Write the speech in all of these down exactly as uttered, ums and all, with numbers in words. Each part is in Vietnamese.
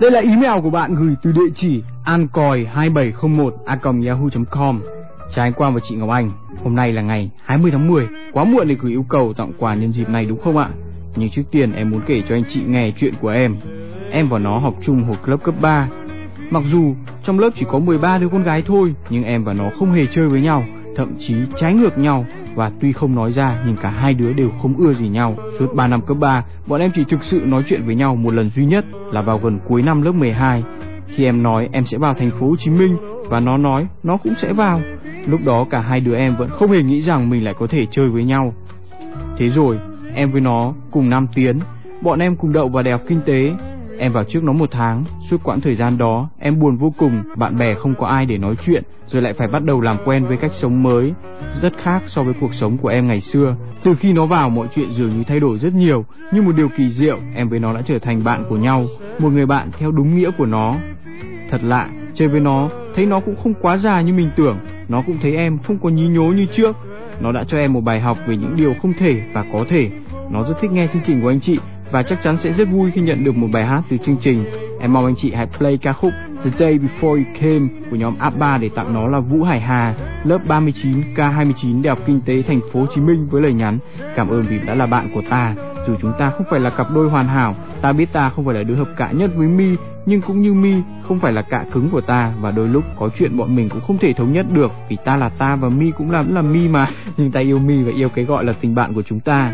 Đây là email của bạn gửi từ địa chỉ ancoi hai bảy không một a còng yahoo chấm com. Chào anh Quang và chị Ngọc Anh. Hôm nay là ngày hai mươi tháng mười, quá muộn để gửi yêu cầu tặng quà nhân dịp này đúng không ạ? Nhưng trước tiên em muốn kể cho anh chị nghe chuyện của em. Em và nó học chung hồi lớp cấp ba. Mặc dù trong lớp chỉ có mười ba đứa con gái thôi, nhưng em và nó không hề chơi với nhau, thậm chí trái ngược nhau. Và tuy không nói ra nhưng cả hai đứa đều không ưa gì nhau. Suốt ba năm cấp ba, bọn em chỉ thực sự nói chuyện với nhau một lần duy nhất là vào gần cuối năm lớp mười hai. Khi em nói em sẽ vào thành phố Hồ Chí Minh và nó nói nó cũng sẽ vào. Lúc đó cả hai đứa em vẫn không hề nghĩ rằng mình lại có thể chơi với nhau. Thế rồi em với nó cùng năm tiến, bọn em cùng đậu vào đại học kinh tế. Em vào trước nó một tháng. Suốt quãng thời gian đó em buồn vô cùng, bạn bè không có ai để nói chuyện, rồi lại phải bắt đầu làm quen với cách sống mới rất khác so với cuộc sống của em ngày xưa. Từ khi nó vào, mọi chuyện dường như thay đổi rất nhiều. Nhưng một điều kỳ diệu, em với nó đã trở thành bạn của nhau, một người bạn theo đúng nghĩa của nó. Thật lạ, chơi với nó thấy nó cũng không quá già như mình tưởng. Nó cũng thấy em không có nhí nhố như trước. Nó đã cho em một bài học về những điều không thể và có thể. Nó rất thích nghe chương trình của anh chị và chắc chắn sẽ rất vui khi nhận được một bài hát từ chương trình. Em mong anh chị hãy play ca khúc The Day Before You Came của nhóm Abba để tặng nó là Vũ Hải Hà, lớp ba mươi chín K hai mươi chín Đại học Kinh tế Thành phố Hồ Chí Minh, với lời nhắn: cảm ơn vì đã là bạn của ta. Dù chúng ta không phải là cặp đôi hoàn hảo, ta biết ta không phải là đứa hợp cạ nhất với My, nhưng cũng như My không phải là cạ cứng của ta, và đôi lúc có chuyện bọn mình cũng không thể thống nhất được, vì ta là ta và My cũng là vẫn là My mà. Nhưng ta yêu My và yêu cái gọi là tình bạn của chúng ta.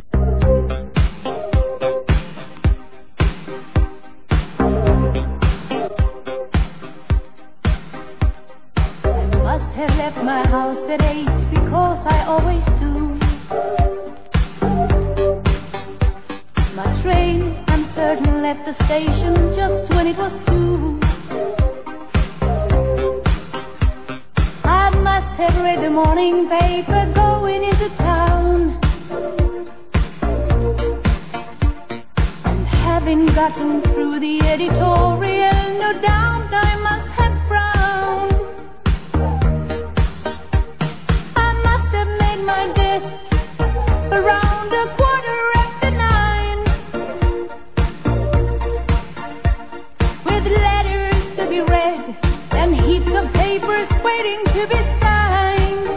My house at eight because I always do. My train, I'm certain, left the station just when it was two. I must have read the morning paper going into town, and having gotten through the editorial, no doubt I must have frowned. My desk around a quarter after nine, with letters to be read and heaps of papers waiting to be signed.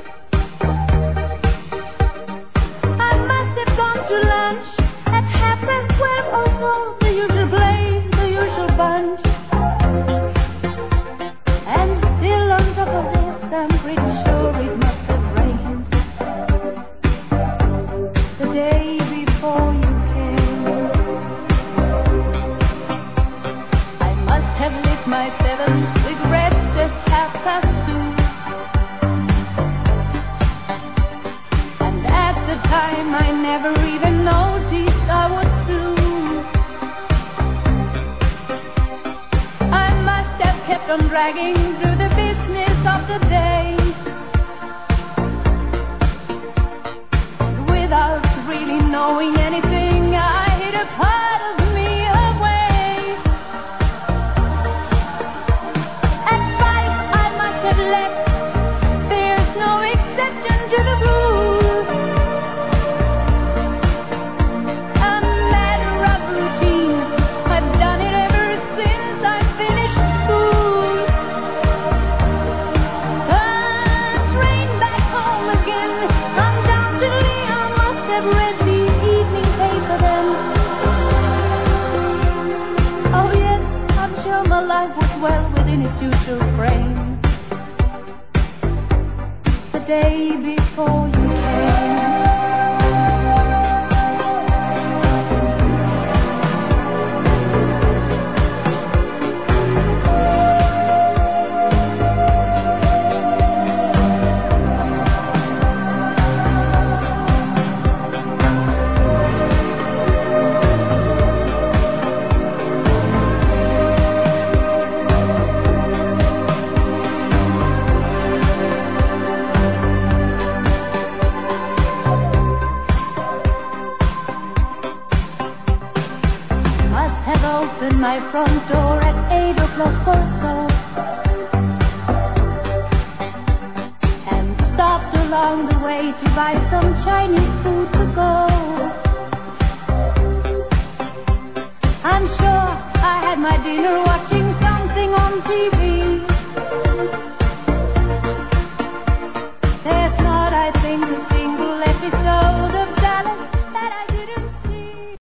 I must have gone to lunch at half past twelve or so, the usual blaze, the usual bunch. And still on top of this, I'm pretty sure it must the day before you came. I must have lit my seventh cigarette just half past two, and at the time I never even noticed I was blue. I must have kept on dragging through the business of the day without really knowing anything. I hid a part of me away. At five I must have left. There's no exception to the rules. A matter of routine, I've done it ever since I finished school. A train back home again, undoubtedly I must have read the evening paper then. Oh yes, I'm sure my life was well within its usual frame. The day before you came. My front door at eight o'clock or so, and stopped along the way to buy some Chinese food to go. I'm sure I had my dinner watching something on T V.